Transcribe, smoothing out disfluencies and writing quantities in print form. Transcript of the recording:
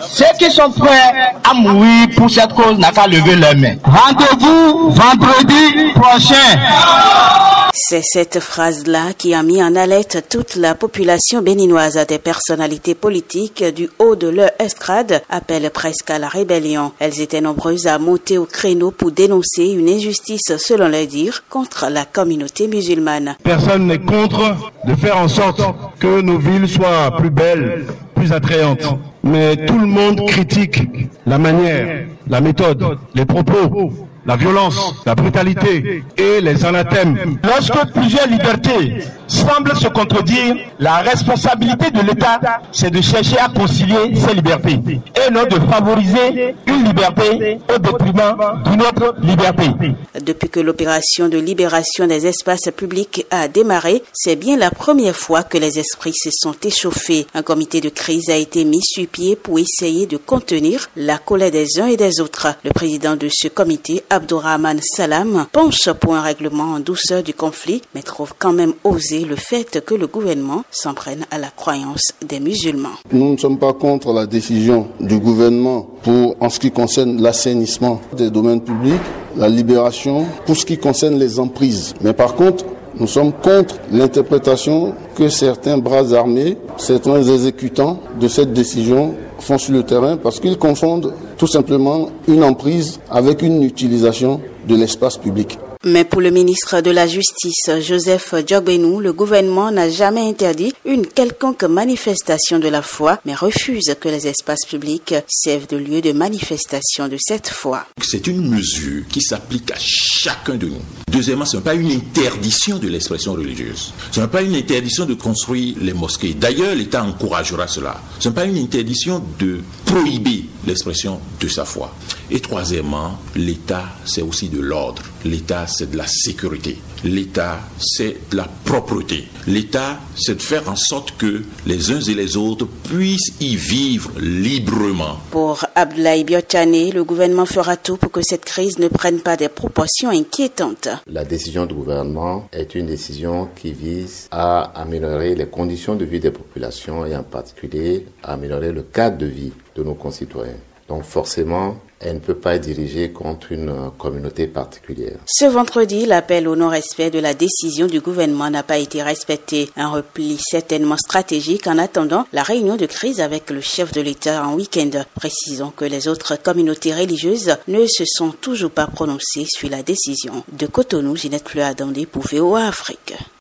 ceux qui sont prêts à mourir pour cette cause n'ont qu'à lever leurs mains. Rendez-vous vendredi prochain. C'est cette phrase-là qui a mis en alerte toute la population béninoise. Des personnalités politiques du haut de leur estrade appellent presque à la rébellion. Elles étaient nombreuses à monter au créneau pour dénoncer une injustice, selon leur dire, contre la communauté musulmane. Personne n'est contre de faire en sorte que nos villes soient plus belles, plus attrayantes. Mais tout le monde critique la manière, la méthode, les propos, la violence, la brutalité et les anathèmes. Lorsque plusieurs libertés semblent se contredire, la responsabilité de l'État, c'est de chercher à concilier ces libertés et non de favoriser une liberté au détriment d'une autre liberté. Depuis que l'opération de libération des espaces publics a démarré, c'est bien la première fois que les esprits se sont échauffés. Un comité de crise a été mis sur pied pour essayer de contenir la colère des uns et des autres. Le président de ce comité, Abdourahmane Salam, penche pour un règlement en douceur du conflit, mais trouve quand même osé le fait que le gouvernement s'en prenne à la croyance des musulmans. Nous ne sommes pas contre la décision du gouvernement en ce qui concerne l'assainissement des domaines publics, la libération, pour ce qui concerne les emprises. Mais par contre, nous sommes contre l'interprétation que certains bras armés, certains exécutants de cette décision font sur le terrain parce qu'ils confondent tout simplement une emprise avec une utilisation de l'espace public. Mais pour le ministre de la Justice, Joseph Diogbenou, le gouvernement n'a jamais interdit une quelconque manifestation de la foi, mais refuse que les espaces publics servent de lieu de manifestation de cette foi. C'est une mesure qui s'applique à chacun de nous. Deuxièmement, ce n'est pas une interdiction de l'expression religieuse. Ce n'est pas une interdiction de construire les mosquées. D'ailleurs, l'État encouragera cela. Ce n'est pas une interdiction de prohiber l'expression de sa foi. Et troisièmement, l'État, c'est aussi de l'ordre. L'État, c'est de la sécurité. L'État, c'est de la propreté. L'État, c'est de faire en sorte que les uns et les autres puissent y vivre librement. Pour Abdoulaye Biotane, le gouvernement fera tout pour que cette crise ne prenne pas des proportions inquiétantes. La décision du gouvernement est une décision qui vise à améliorer les conditions de vie des populations et en particulier à améliorer le cadre de vie de nos concitoyens. Donc forcément, elle ne peut pas être dirigée contre une communauté particulière. Ce vendredi, l'appel au non-respect de la décision du gouvernement n'a pas été respecté. Un repli certainement stratégique en attendant la réunion de crise avec le chef de l'État en week-end. Précisons que les autres communautés religieuses ne se sont toujours pas prononcées sur la décision. De Cotonou, Ginette Fleur-Adandé pour VOA Afrique.